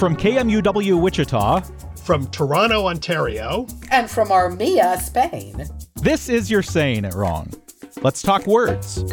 From KMUW Wichita. From Toronto, Ontario. And from Armilla, Spain. This is You're Saying It Wrong. Let's talk words.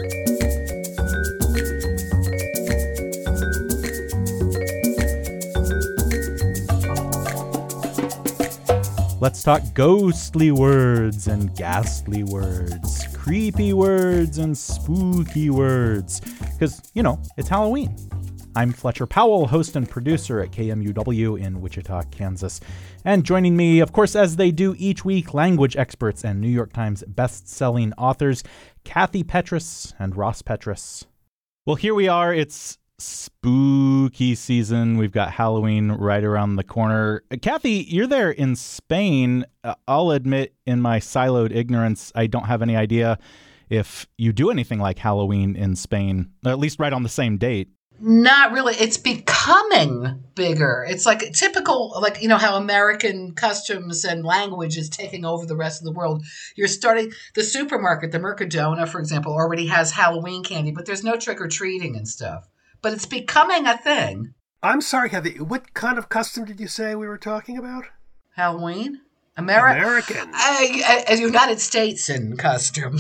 Let's talk ghostly words and ghastly words, creepy words and spooky words, because, you know, it's Halloween. I'm Fletcher Powell, host and producer at KMUW in Wichita, Kansas. And joining me, of course, as they do each week, language experts and New York Times best-selling authors, Kathy Petrus and Ross Petrus. Well, here we are. It's spooky season. We've got Halloween right around the corner. Kathy, you're there in Spain. I'll admit, in my siloed ignorance, I don't have any idea if you do anything like Halloween in Spain, at least right on the same date. Not really. It's becoming bigger. It's like typical, like, you know, how American customs and language is taking over the rest of the world. You're starting, the supermarket, the Mercadona, for example, already has Halloween candy, but there's no trick-or-treating and stuff. But it's becoming a thing. I'm sorry, Kathy. What kind of custom did you say we were talking about? Halloween? American. A United States in custom.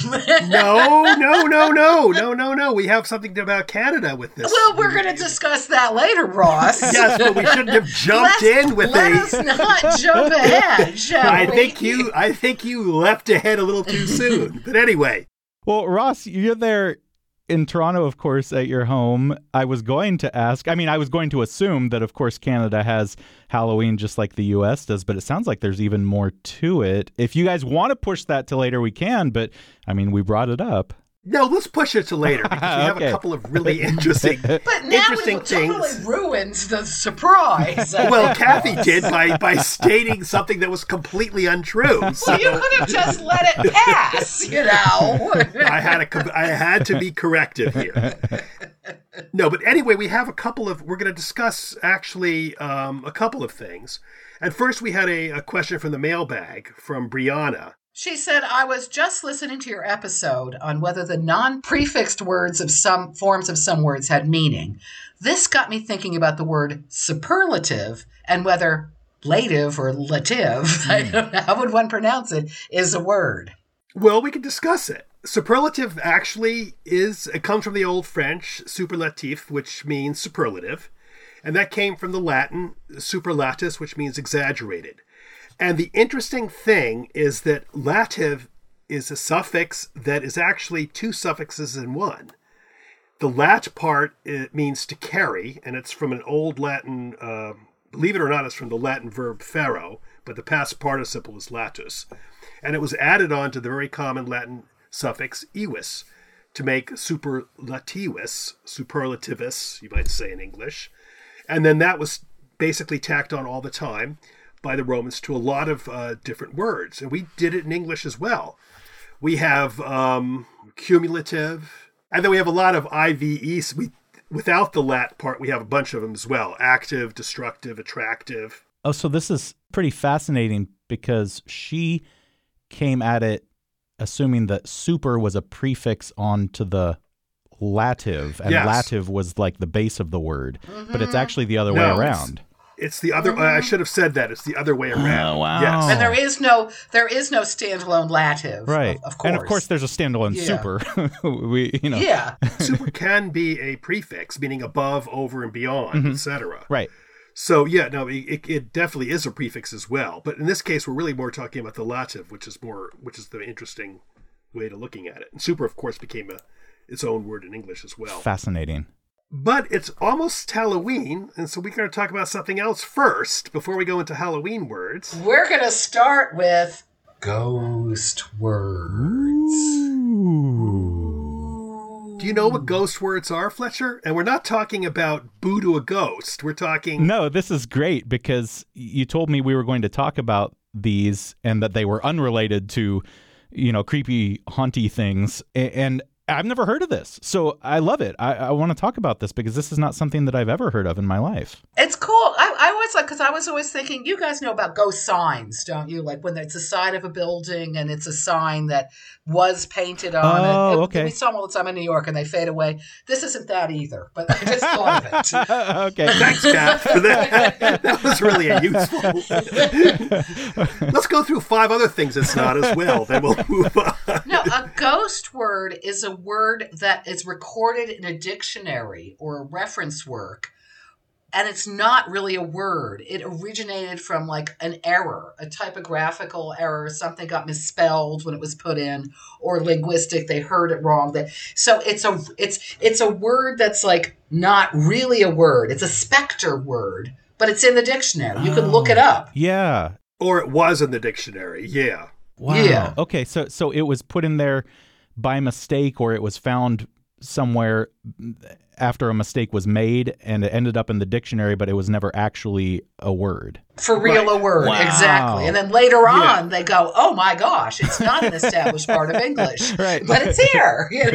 No. We have something about Canada with this. Well, we're going to discuss that later, Ross. Yes, but we shouldn't have jumped in with Let us not jump ahead, shall we? I think you leapt ahead a little too soon. But anyway. Well, Ross, you're there in Toronto, of course, at your home. I was going to assume that, of course, Canada has Halloween just like the U.S. does, but it sounds like there's even more to it. If you guys want to push that to later, we can, but, I mean, we brought it up. No, let's push it to later because we have a couple of really interesting things. But now we totally ruined the surprise. Well, Kathy did by stating something that was completely untrue. So. Well, you could have just let it pass, you know. I had to be corrective here. No, but anyway, we're going to discuss actually a couple of things. And first we had a question from the mailbag from Brianna. She said, I was just listening to your episode on whether the non-prefixed words of some forms of some words had meaning. This got me thinking about the word superlative and whether lative or lative, I don't know, how would one pronounce it, is a word. Well, we can discuss it. Superlative actually it comes from the Old French, superlatif, which means superlative. And that came from the Latin superlatus, which means exaggerated. And the interesting thing is that lative is a suffix that is actually two suffixes in one. The lat part, it means to carry, and it's from an old Latin, believe it or not, it's from the Latin verb fero, but the past participle is latus. And it was added on to the very common Latin suffix ius to make superlativus, you might say in English. And then that was basically tacked on all the time by the Romans to a lot of different words. And we did it in English as well. We have cumulative, and then we have a lot of IVEs. Without the lat part, we have a bunch of them as well. Active, destructive, attractive. Oh, so this is pretty fascinating because she came at it assuming that super was a prefix onto the lative, and lative was like the base of the word. Mm-hmm. But it's actually the other way around. It's the other. I should have said that. It's the other way around. Oh, wow. Yes. And there is no standalone lative. Right. Of course. And of course, there's a standalone super. Yeah. Super can be a prefix, meaning above, over, and beyond, etc. Right. So it definitely is a prefix as well. But in this case, we're really more talking about the lative, which is the interesting way to looking at it. And super, of course, became its own word in English as well. Fascinating. But it's almost Halloween, and so we're going to talk about something else first before we go into Halloween words. We're going to start with ghost words. Ooh. Do you know what ghost words are, Fletcher? And we're not talking about boo to a ghost. We're talking... No, this is great because you told me we were going to talk about these and that they were unrelated to, creepy, haunty things. And I've never heard of this, so I love it. I want to talk about this because this is not something that I've ever heard of in my life. It's cool. I was like, because I was always thinking, you guys know about ghost signs, don't you? Like when it's the side of a building and it's a sign that was painted on it. Oh, okay. We saw them all the time in New York and they fade away. This isn't that either, but I just thought of it. Okay. Thanks, Kat, for that. That was really useful. Let's go through 5 other things it's not as well, then we'll move on. No, a ghost word is a word that is recorded in a dictionary or a reference work. And it's not really a word. It originated from like an error, a typographical error. Something got misspelled when it was put in, or linguistic. They heard it wrong. So it's a word that's like not really a word. It's a specter word, but it's in the dictionary. You can look it up. Yeah. Or it was in the dictionary. Yeah. Wow. Yeah. Okay. So it was put in there by mistake, or it was found somewhere after a mistake was made and it ended up in the dictionary, but it was never actually a word. For real, a word. Wow. Exactly. And then later on, they go, oh my gosh, it's not an established part of English. Right. But it's here. You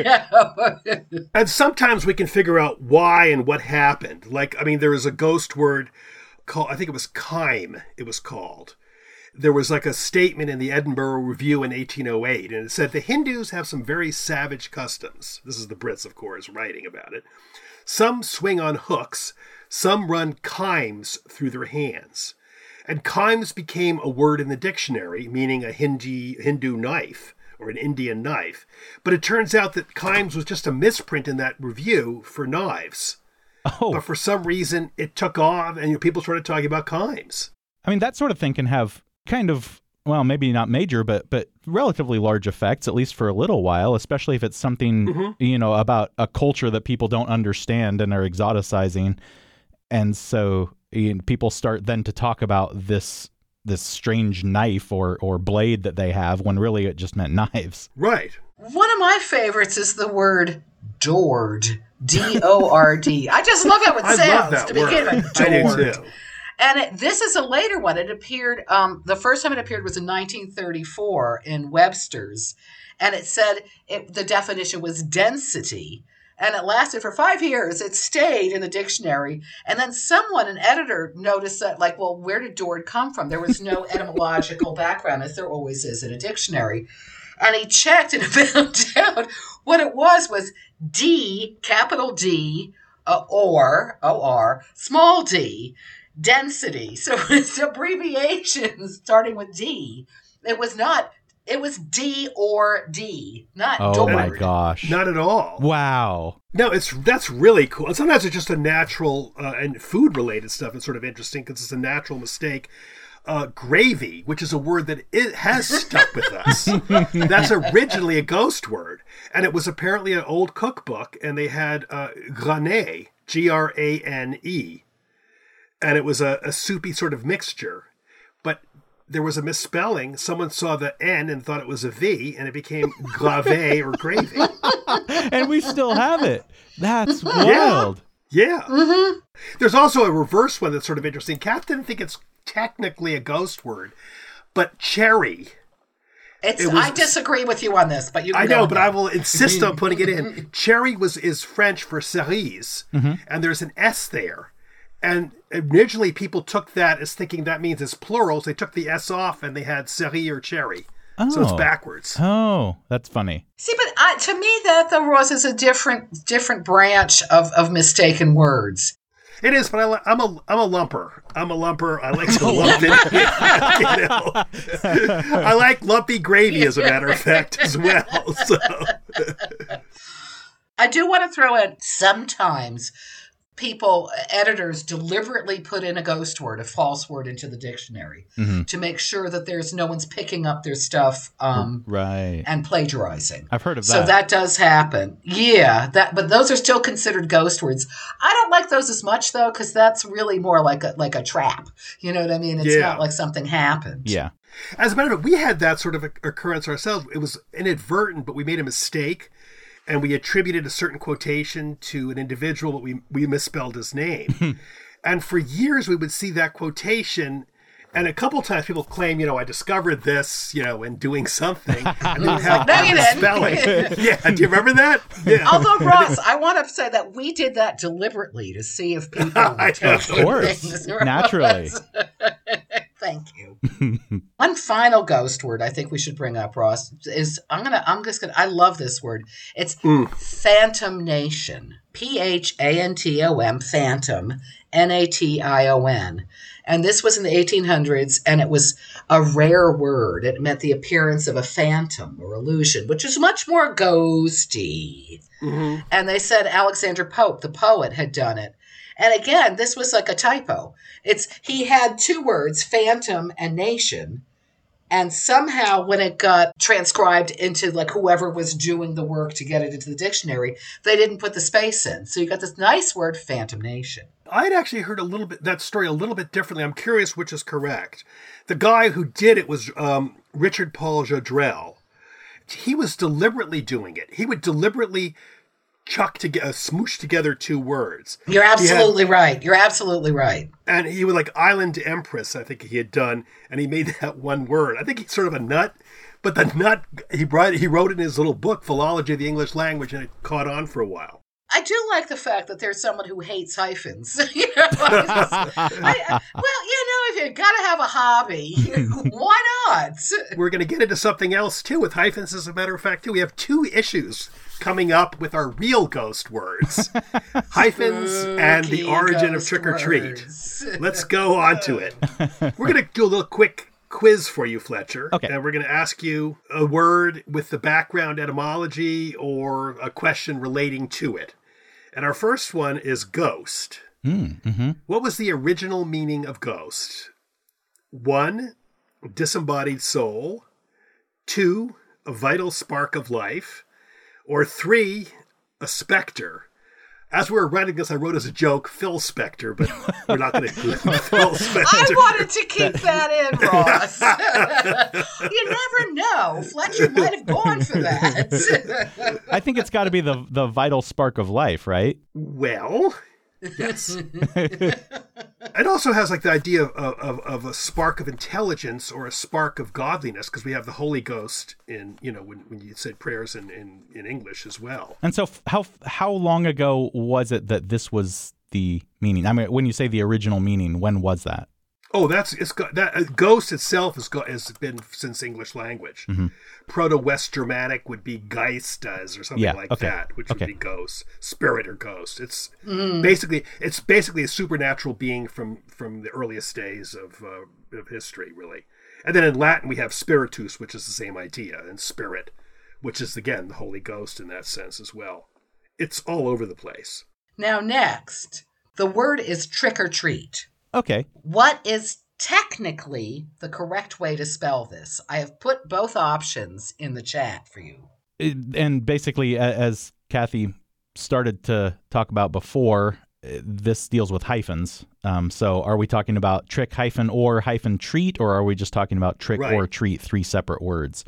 know? And sometimes we can figure out why and what happened. Like, I mean, there was a ghost word called, I think it was Kime, it was called. There was like a statement in the Edinburgh Review in 1808, and it said, the Hindus have some very savage customs. This is the Brits, of course, writing about it. Some swing on hooks, some run chimes through their hands. And chimes became a word in the dictionary, meaning a Hindu knife or an Indian knife. But it turns out that chimes was just a misprint in that review for knives. Oh. But for some reason, it took off, and people started talking about chimes. I mean, that sort of thing can have kind of, well, maybe not major, but relatively large effects, at least for a little while, especially if it's something, about a culture that people don't understand and are exoticizing. And so people start then to talk about this strange knife or blade that they have when really it just meant knives. Right. One of my favorites is the word Dord. D-O-R-D. I just love how it sounds. I love that to begin word. with. I do Dord. too. And this is a later one. It appeared, the first time it appeared was in 1934 in Webster's. And it said the definition was density. And it lasted for 5 years. It stayed in the dictionary. And then an editor, noticed that, like, well, where did Dord come from? There was no etymological background, as there always is in a dictionary. And he checked and found out what it was D, capital D, or, O-R, small d, density. So it's abbreviations starting with D. It was D or D, not Oh Dord. my gosh. Not at all. Wow. No, that's really cool. And sometimes it's just a natural and food-related stuff. It's sort of interesting because it's a natural mistake. Gravy, which is a word that it has stuck with us. That's originally a ghost word. And it was apparently an old cookbook, and they had grané, Grane. And it was a soupy sort of mixture. But there was a misspelling. Someone saw the N and thought it was a V, and it became grave or gravy. And we still have it. That's wild. Yeah. Mm-hmm. There's also a reverse one that's sort of interesting. Kat didn't think it's technically a ghost word, but cherry. I disagree with you on this, but you can I go know, on but that. I will insist on putting it in. Cherry is French for cerise, and there's an S there. And originally people took that as thinking that means it's plural, so they took the S off and they had cerise or cherry. Oh. So it's backwards. Oh, that's funny. See, but to me, that though, Ross, is a different branch of mistaken words. It is, but I'm a lumper. I'm a lumper. I like to lump it. I like lumpy gravy, as a matter of fact, as well. So I do want to throw in sometimes editors deliberately put in a ghost word, a false word into the dictionary to make sure that no one's picking up their stuff Right. and plagiarizing. I've heard of that. So that does happen. Yeah, but those are still considered ghost words. I don't like those as much, though, because that's really more like a trap. You know what I mean? It's not like something happened. Yeah. as a matter of fact, we had that sort of occurrence ourselves. It was inadvertent, but we made a mistake. And we attributed a certain quotation to an individual, but we misspelled his name. And for years, we would see that quotation, And a couple times people claim, I discovered this, in doing something. And then No, you didn't. spelling. Yeah, do you remember that? Yeah. Although, Ross, I want to say that we did that deliberately to see if people would take Of course, things. naturally. Thank you. One final ghost word I think we should bring up, Ross, is I love this word. It's Phantom Nation. Phantom, Phantom, Nation. And this was in the 1800s, and it was a rare word. It meant the appearance of a phantom or illusion, which is much more ghosty. Mm-hmm. And they said Alexander Pope, the poet, had done it. And again, this was like a typo. He had two words, phantom and nation. And somehow when it got transcribed into like whoever was doing the work to get it into the dictionary, they didn't put the space in. So you got this nice word, Phantom Nation. I had actually heard that story a little bit differently. I'm curious which is correct. The guy who did it was Richard Paul Jodrell. He was deliberately doing it. He would deliberately smoosh together two words. You're absolutely right. You're absolutely right. And he would Island Empress, I think he had done, and he made that one word. I think he's sort of a nut, but the nut, he wrote it in his little book, Philology of the English Language, and it caught on for a while. I do like the fact that there's someone who hates hyphens. If you got to have a hobby, why not? We're going to get into something else, too, with hyphens, as a matter of fact, too. We have two issues coming up with our real ghost words. Hyphens and the origin of trick or treat. Let's go on to it. We're going to do a little quick quiz for you, Fletcher. Okay. And we're going to ask you a word with the background etymology or a question relating to it. And our first one is ghost. Mm-hmm. What was the original meaning of ghost? 1, disembodied soul. 2, a vital spark of life. Or 3, a specter. As we were writing this, I wrote as a joke, Phil Spector, but we're not going to do Phil Spector. I wanted to keep that in, Ross. You never know. Fletcher might have gone for that. I think it's got to be the vital spark of life, right? Well, yes. It also has the idea of a spark of intelligence or a spark of godliness, because we have the Holy Ghost in, when you said prayers in English as well. And so how long ago was it that this was the meaning? I mean, when you say the original meaning, when was that? Oh, ghost itself has been since English language. Mm-hmm. Proto-West Germanic would be Geistas or something that, which would be ghost, spirit or ghost. It's basically a supernatural being from the earliest days of history, really. And then in Latin we have spiritus, which is the same idea, and spirit, which is again the Holy Ghost in that sense as well. It's all over the place. Now, next, the word is trick or treat. Okay. What is technically the correct way to spell this? I have put both options in the chat for you. And basically, as Kathy started to talk about before, this deals with hyphens. So are we talking about trick hyphen or hyphen treat, or are we just talking about trick or treat, 3 separate words?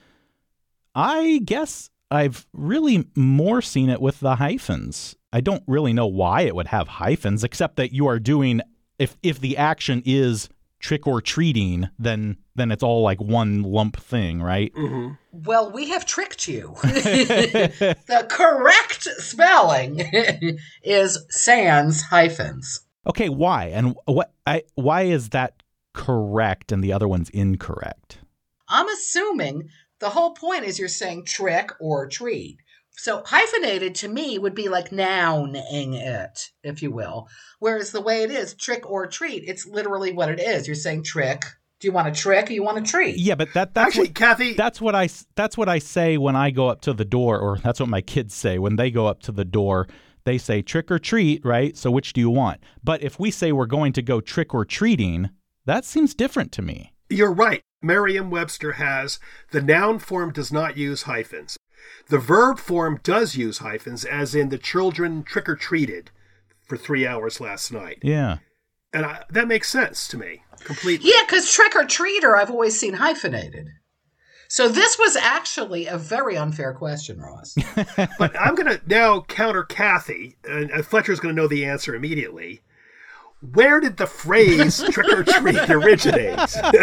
I guess I've really more seen it with the hyphens. I don't really know why it would have hyphens, except that you are doing... If the action is trick or treating, then it's all like one lump thing, right? Mm-hmm. Well, we have tricked you. The correct spelling is sans hyphens. Okay, why? And why is that correct and the other one's incorrect? I'm assuming the whole point is you're saying trick or treat. So hyphenated to me would be like nouning it, if you will. Whereas the way it is, trick or treat, it's literally what it is. You're saying trick. Do you want a trick or you want a treat? Yeah, but that's actually, Kathy. That's what I say when I go up to the door, or that's what my kids say when they go up to the door. They say trick or treat, right? So which do you want? But if we say we're going to go trick or treating, that seems different to me. You're right. Merriam-Webster has the noun form does not use hyphens. The verb form does use hyphens, as in the children trick-or-treated for 3 hours last night. Yeah. And that makes sense to me, completely. Yeah, because trick-or-treater I've always seen hyphenated. So this was actually a very unfair question, Ross. But I'm going to now counter Kathy, and Fletcher's going to know the answer immediately. Where did the phrase trick or treat originate?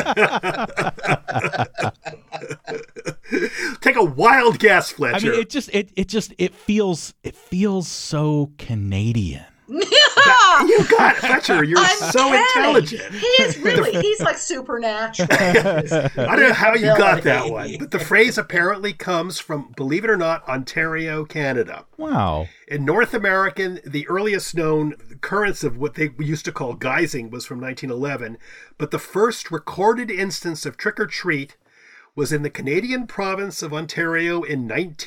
Take a wild guess, Fletcher. I mean, it feels so Canadian. You got it, Fletcher. You're so intelligent. He's like supernatural. I don't know how you got that one, but the phrase apparently comes from, believe it or not, Ontario, Canada. Wow. In North American, the earliest known occurrence of what they used to call guising was from 1911, but the first recorded instance of trick-or-treat was in the Canadian province of Ontario in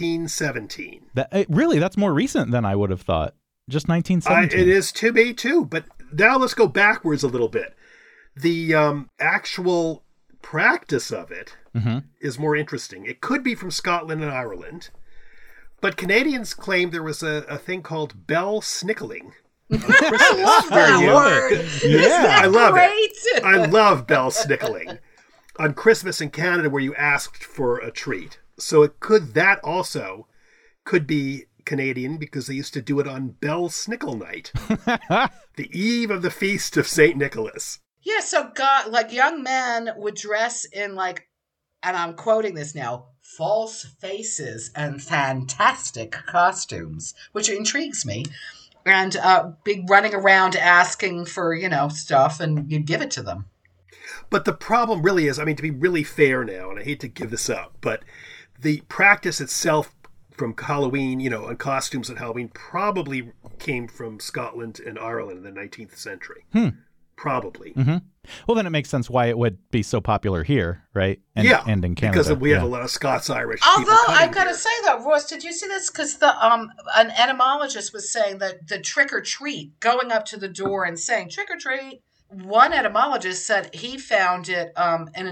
1917. Really, that's more recent than I would have thought. Just 1917. It is to me, too. But now let's go backwards a little bit. The actual practice of it is more interesting. It could be from Scotland and Ireland, but Canadians claim there was a thing called bell snickling. I love that word. Yeah, I love great? it. I love bell snickling on Christmas in Canada, where you asked for a treat. So that also could be Canadian, because they used to do it on Bell Snickle Night, the eve of the feast of St. Nicholas. Yeah, so young men would dress in and I'm quoting this now, false faces and fantastic costumes, which intrigues me, and be running around asking for, stuff, and you'd give it to them. But the problem really is, to be really fair now, and I hate to give this up, but the practice itself from Halloween, and costumes at Halloween probably came from Scotland and Ireland in the 19th century. Probably. Mm-hmm. Well, then it makes sense why it would be so popular here, right? And in Canada. Because we have a lot of Scots-Irish people. Although, I've got to say, though, Ross, did you see this? Because an etymologist was saying that the trick-or-treat, going up to the door and saying, trick-or-treat, one etymologist said he found it in a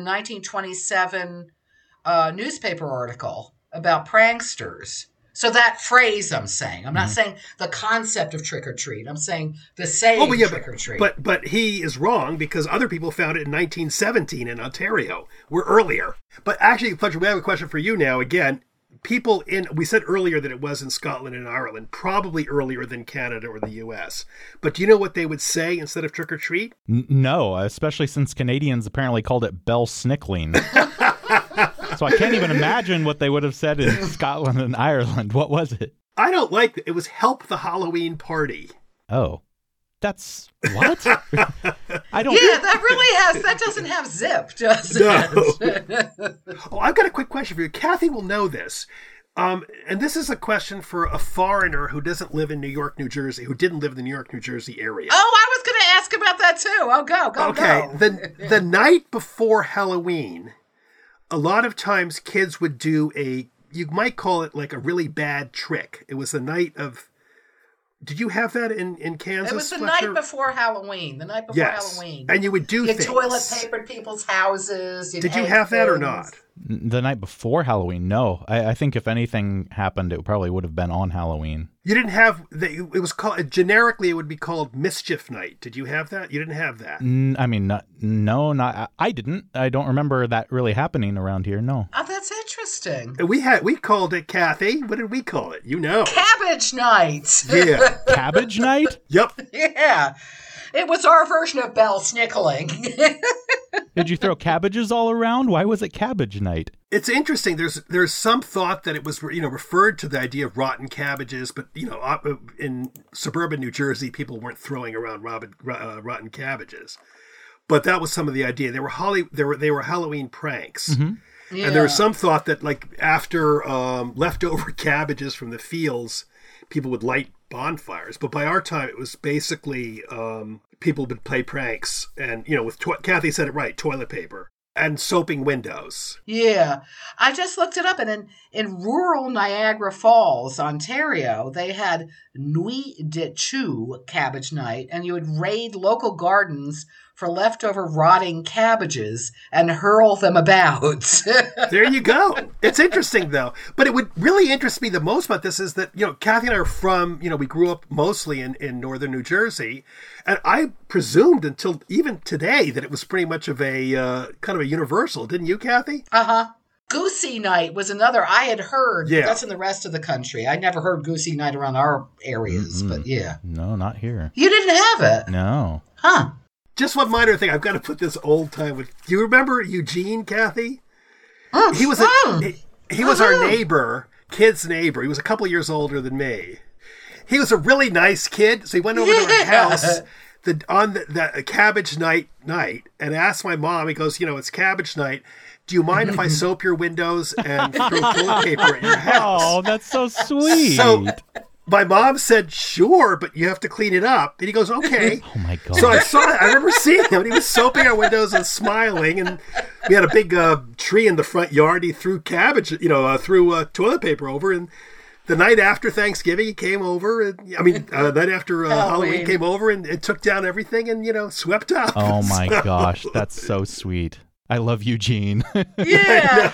1927 newspaper article about pranksters. So that phrase I'm saying. I'm not saying the concept of trick-or-treat. I'm saying the saying trick-or-treat. But he is wrong, because other people found it in 1917 in Ontario. We're earlier. But actually, Fletcher, we have a question for you now. Again, we said earlier that it was in Scotland and Ireland, probably earlier than Canada or the U.S. But do you know what they would say instead of trick-or-treat? No, especially since Canadians apparently called it bell snickling. So I can't even imagine what they would have said in Scotland and Ireland. What was it? I don't like it. It was help the Halloween party. Oh, that's what? I don't. Yeah, that doesn't have zip, does it? Oh, I've got a quick question for you. Kathy will know this. And this is a question for a foreigner who doesn't live in New York, New Jersey, who didn't live in the New York, New Jersey area. Oh, I was going to ask about that too. Oh, go. Okay, the night before Halloween, a lot of times kids would do you might call it like a really bad trick. It was the night of, did you have that in Kansas? It was the Fletcher? night before Halloween. Halloween. And you would do you things. toilet papered people's houses. Did you have that or not? The night before Halloween, no. I think if anything happened, it probably would have been on Halloween. You didn't have it was called, generically it would be called Mischief Night. Did you have that? You didn't have that. I didn't. I don't remember that really happening around here. No. Oh, that's interesting. We called it, Kathy. What did we call it? Cabbage Night. Yeah. Cabbage Night? Yep. Yeah. It was our version of bell snickling. Did you throw cabbages all around? Why was it Cabbage Night? It's interesting. There's some thought that it was referred to the idea of rotten cabbages, but in suburban New Jersey, people weren't throwing around rotten cabbages. But that was some of the idea. They were Halloween pranks. Mm-hmm. Yeah. And there was some thought that after leftover cabbages from the fields, people would light bonfires. But by our time, it was basically people would play pranks and, with Kathy said it right, toilet paper and soaping windows. Yeah. I just looked it up, and in rural Niagara Falls, Ontario, they had Nuit de Chou Cabbage Night, and you would raid local gardens for leftover rotting cabbages and hurl them about. There you go. It's interesting, though. But it would really interest me the most about this is that, Kathy and I are from, we grew up mostly in northern New Jersey. And I presumed until even today that it was pretty much of a kind of a universal. Didn't you, Kathy? Uh-huh. Goosey Night was another I had heard. Yeah. That's in the rest of the country. I never heard Goosey Night around our areas, but yeah. No, not here. You didn't have it? No. Huh. Just one minor thing. I've got to put this old time with. Do you remember Eugene, Kathy? He was he was our neighbor, kid's neighbor. He was a couple years older than me. He was a really nice kid, so he went over to our house on the cabbage night and asked my mom. He goes, it's cabbage night. Do you mind if I soap your windows and throw toilet paper at your house? Oh, that's so sweet. So my mom said, sure, but you have to clean it up. And he goes, okay. Oh, my God. So I remember seeing him, and he was soaping our windows and smiling. And we had a big tree in the front yard. He threw threw toilet paper over. And the night after Thanksgiving, he came over. Night after Halloween came over and took down everything and, swept up. Oh, my gosh. That's so sweet. I love Eugene. Yeah.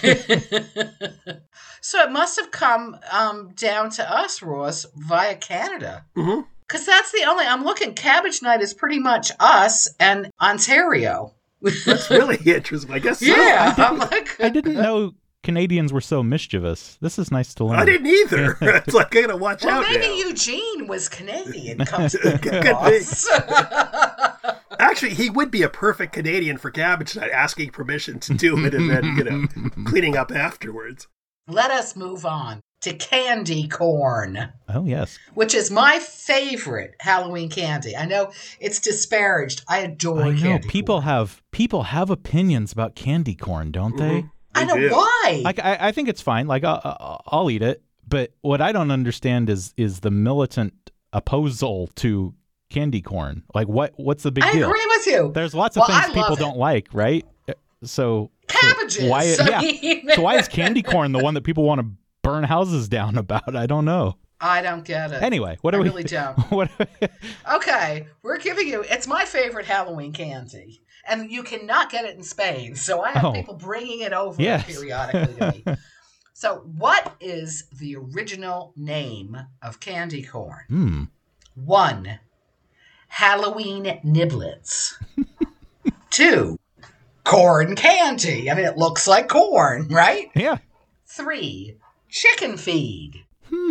So it must have come down to us, Ross, via Canada. Mm-hmm. Because that's the only, I'm looking, Cabbage Night is pretty much us and Ontario. That's really interesting. I guess so. Yeah. I didn't know Canadians were so mischievous. This is nice to learn. I didn't either. It's like, I got to watch out maybe now. Eugene was Canadian. Comes to Could Ross. Actually, he would be a perfect Canadian for Cabbage Night, asking permission to do it and then, cleaning up afterwards. Let us move on to candy corn. Oh, yes. Which is my favorite Halloween candy. I know it's disparaged. I adore I know. candy People corn. have opinions about candy corn, don't they? I know why. I think it's fine. Like, I'll eat it. But what I don't understand is the militant opposal to candy corn. Like, what's the big deal? I agree with you. There's lots of things people don't like, right? So cabbages. So why is candy corn the one that people want to burn houses down about? I don't know. I don't get it. Anyway, I really don't. What? Okay, we're giving you. It's my favorite Halloween candy, and you cannot get it in Spain. So I have people bringing it over periodically to me. So, what is the original name of candy corn? 1, Halloween niblets. 2, corn candy. I mean, it looks like corn, right? Yeah. 3, chicken feed.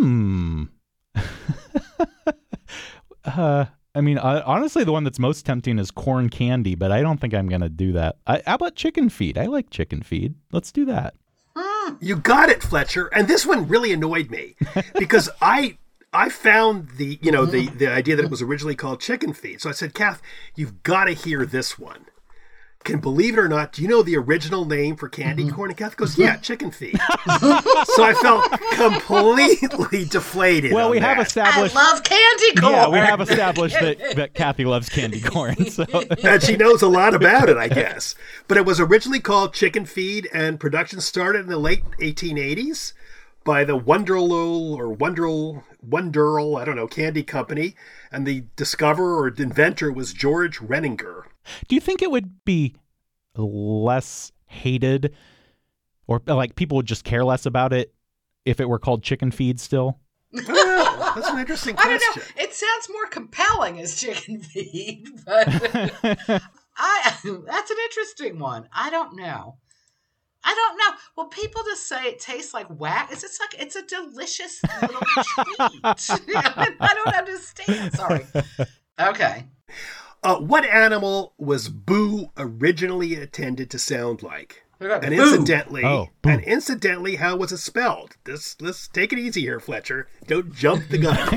Honestly, the one that's most tempting is corn candy, but I don't think I'm going to do that. How about chicken feed? I like chicken feed. Let's do that. You got it, Fletcher. And this one really annoyed me because I found the idea that it was originally called chicken feed. So I said, Kath, you've got to hear this one. Can believe it or not, do you know the original name for candy corn? And Kath goes, yeah, chicken feed. So I felt completely deflated. Well, we have established. I love candy corn. Yeah, we have established that Kathy loves candy corn. So. And she knows a lot about it, I guess. But it was originally called chicken feed, and production started in the late 1880s by the Wonderl, I don't know, candy company. And the discoverer or inventor was George Renninger. Do you think it would be less hated, or like people would just care less about it if it were called chicken feed still? Oh, that's an interesting question. I don't know. It sounds more compelling as chicken feed, but that's an interesting one. I don't know. Well, people just say it tastes like wax. It's a delicious little treat. I don't understand. Sorry. Okay. What animal was Boo originally intended to sound like? And Boo. incidentally, how was it spelled? Let's take it easy here, Fletcher. Don't jump the gun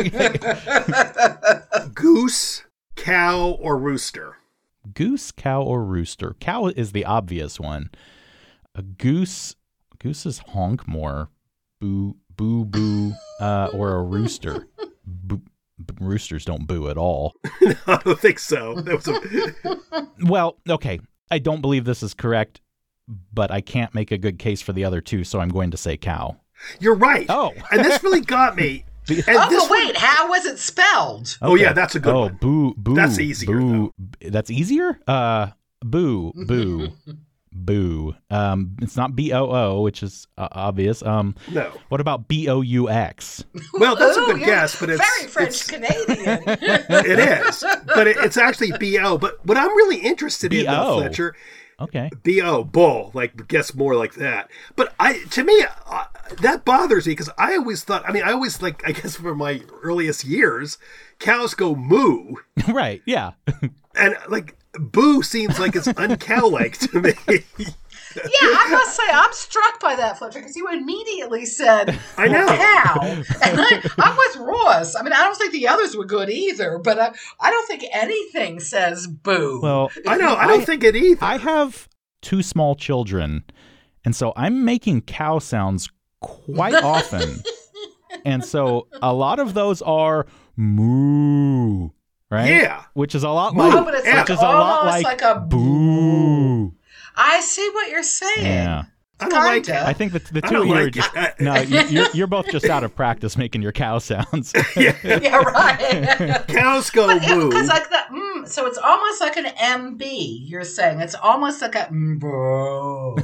here. Goose, cow, or rooster? Goose, cow, or rooster? Cow is the obvious one. A goose is honk more. Boo, boo, boo. Or a rooster. Roosters don't boo at all. No, I don't think so. Well, okay. I don't believe this is correct, but I can't make a good case for the other two, so I'm going to say cow. You're right. Oh. And this really got me. How was it spelled? Okay. Oh, yeah, that's a good one. Boo, boo. That's easier, boo. That's easier? Boo, boo. Boo. It's not BOO, which is obvious. No. What about BOUX? Well, that's a good guess, but it's very French Canadian. It is, but it's actually BO. But what I'm really interested in, though, Fletcher. Okay. BO, bull, like guess more like that. But to me, that bothers me because I always thought, I guess from my earliest years, cows go moo. Right, yeah. And like, boo seems like it's uncow-like to me. Yeah, I must say, I'm struck by that, Fletcher, because you immediately said, I know. Cow. And I'm with Ross. I mean, I don't think the others were good either, but I don't think anything says boo. Well, I know, I don't think it either. I have 2 small children, and so I'm making cow sounds quite often. And so a lot of those are moo, right? Yeah. Which is a lot Moo. like, Oh, but it's like almost like a boo. I see what you're saying. Yeah. I don't like it. I think that the I two don't of you are like just it. no, you're both just out of practice making your cow sounds. Yeah, right. Cows go moo. Because like that, so it's almost like an MB. You're saying it's almost like a bro.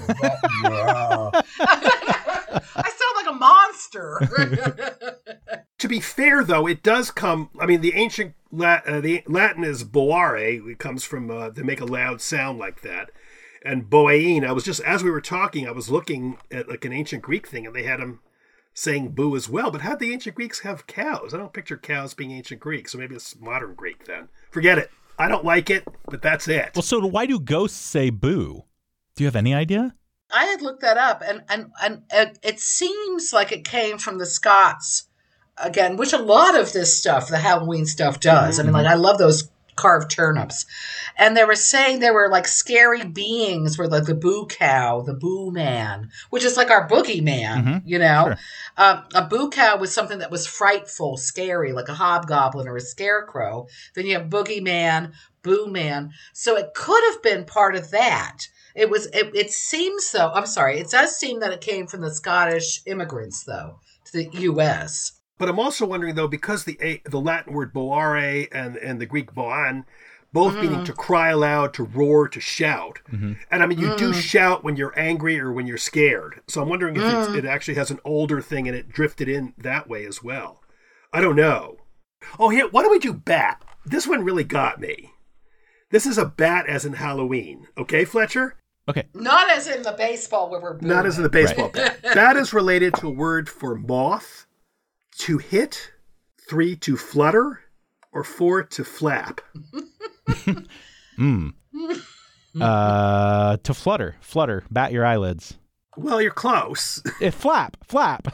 I sound like a monster. To be fair, though, it does come. I mean, the ancient the Latin is boare. It comes from they make a loud sound like that. And boein. I was just as we were talking, I was looking at like an ancient Greek thing, and they had them saying boo as well. But how did the ancient Greeks have cows? I don't picture cows being ancient Greek, so maybe it's modern Greek then. Forget it. I don't like it, but that's it. Well, so why do ghosts say boo? Do you have any idea? I had looked that up, and it seems like it came from the Scots again, which a lot of this stuff, the Halloween stuff, does. Mm-hmm. I mean, like I love those carved turnips, and they were saying there were like scary beings, were like the boo cow, the boo man, which is like our boogeyman, you know. Sure. A boo cow was something that was frightful, scary, like a hobgoblin or a scarecrow. Then you have boogeyman, boo man, so it could have been part of that. It seems though. I'm sorry. It does seem that it came from the Scottish immigrants though to the U.S. But I'm also wondering, though, because the Latin word boare and the Greek boan, both meaning to cry aloud, to roar, to shout. Mm-hmm. And I mean, you do shout when you're angry or when you're scared. So I'm wondering if it actually has an older thing and it drifted in that way as well. I don't know. Oh, here, why don't we do bat? This one really got me. This is a bat as in Halloween. Okay, Fletcher? Okay. Not as in the baseball where we're booing. Not as in the baseball bat. Bat is related to a word for moth. 2 hit, 3 to flutter, or 4 to flap. To flutter, bat your eyelids. Well, you're close. Flap. Flap.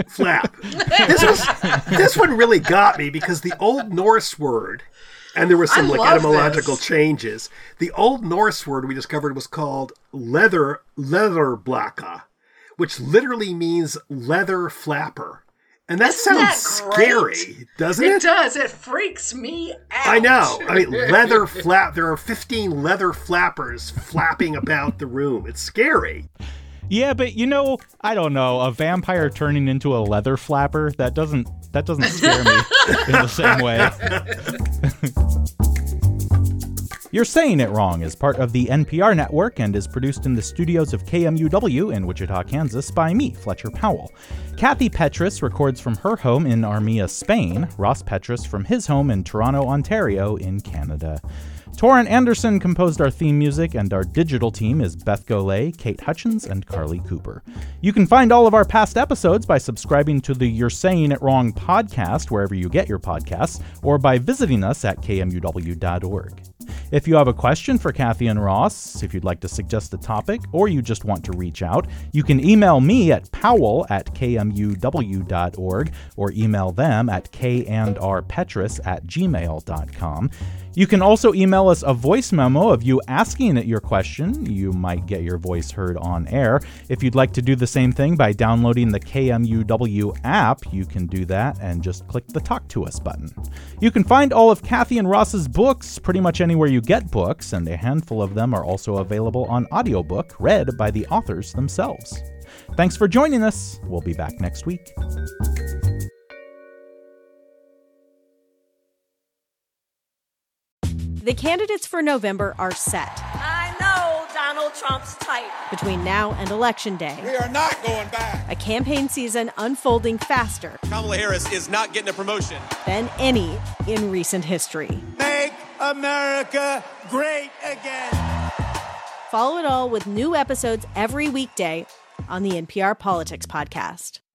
This one really got me because the Old Norse word, and there were some etymological changes. The Old Norse word we discovered was called leatherblaka, which literally means leather flapper. And that sounds scary, doesn't it? It does. It freaks me out. I know. I mean, leather flap. There are 15 leather flappers flapping about the room. It's scary. Yeah, but I don't know. A vampire turning into a leather flapper, that doesn't scare me in the same way. You're Saying It Wrong is part of the NPR network and is produced in the studios of KMUW in Wichita, Kansas by me, Fletcher Powell. Kathy Petrus records from her home in Armia, Spain, Ross Petrus from his home in Toronto, Ontario in Canada. Torrin Anderson composed our theme music, and our digital team is Beth Golay, Kate Hutchins, and Carly Cooper. You can find all of our past episodes by subscribing to the You're Saying It Wrong podcast wherever you get your podcasts, or by visiting us at kmuw.org. If you have a question for Kathy and Ross, if you'd like to suggest a topic, or you just want to reach out, you can email me at powell@kmuw.org or email them at kandrpetrus@gmail.com. You can also email us a voice memo of you asking it your question. You might get your voice heard on air. If you'd like to do the same thing by downloading the KMUW app, you can do that and just click the Talk to Us button. You can find all of Kathy and Ross's books pretty much anywhere you get books, and a handful of them are also available on audiobook, read by the authors themselves. Thanks for joining us. We'll be back next week. The candidates for November are set. I know Donald Trump's type. Between now and Election Day, we are not going back. A campaign season unfolding faster. Kamala Harris is not getting a promotion Than any in recent history. Make America great again. Follow it all with new episodes every weekday, on the NPR Politics Podcast.